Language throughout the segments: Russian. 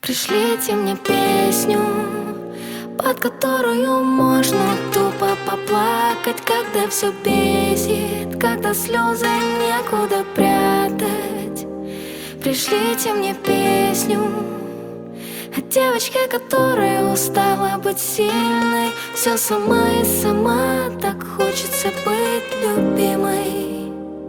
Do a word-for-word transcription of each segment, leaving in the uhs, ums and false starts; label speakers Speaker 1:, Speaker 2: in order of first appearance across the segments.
Speaker 1: Пришлите мне песню, под которую можно тупо поплакать, когда все бесит, когда слезы некуда прятать. Пришлите мне песню о девочке, которая устала быть сильной, все сама и сама, так хочется быть любимой.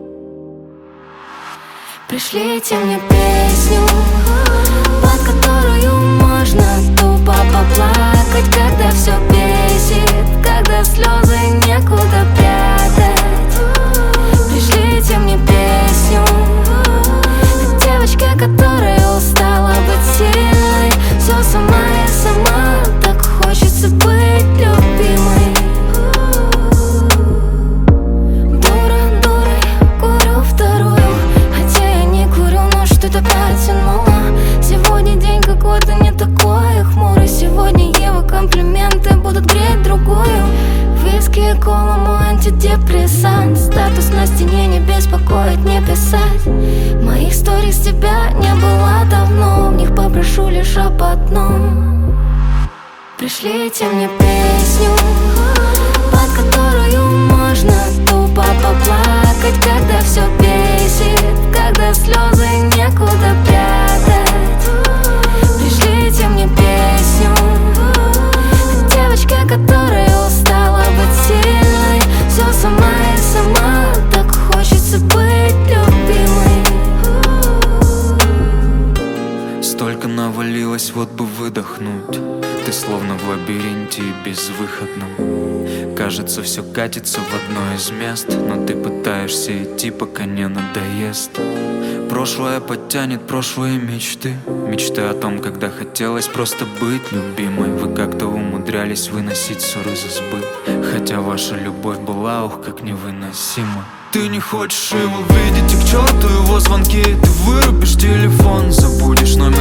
Speaker 1: Пришлите мне песню, под которую можно тупо поплакать, когда все бесит, когда слезы некуда прятать. Пришлите мне песню о девочке, которая устала быть сильной, все сама и сама, так хочется быть любимой. Дура, дурой, курю вторую, хотя я не курю, но что-то потянуло. Сегодня день какой-то не такой хмурый, сегодня его комплименты будут греть другую. Виски и кола, мой антидепрессант, статус на стене не беспокоит, не писать. Моих сторис тебя не было давно, в них попрошу лишь об одном. Пришлите мне песню, под которую можно тупо поплакать, когда все бесит, когда слезы некуда прятать. Пришлите мне песню о девочке, которая устала быть сильной, все сама и сама, так хочется быть любимой.
Speaker 2: Столько навалилось, вот бы выдохнуть. Ты словно в лабиринте и безвыходном. Кажется, все катится в одно из мест, но ты пытаешься идти, пока не надоест. Прошлое подтянет прошлые мечты, мечты о том, когда хотелось просто быть любимой. Вы как-то умудрялись выносить ссоры из избы, хотя ваша любовь была, ух, как невыносима. Ты не хочешь его видеть, и к черту его звонки. Ты вырубишь телефон, забудешь номер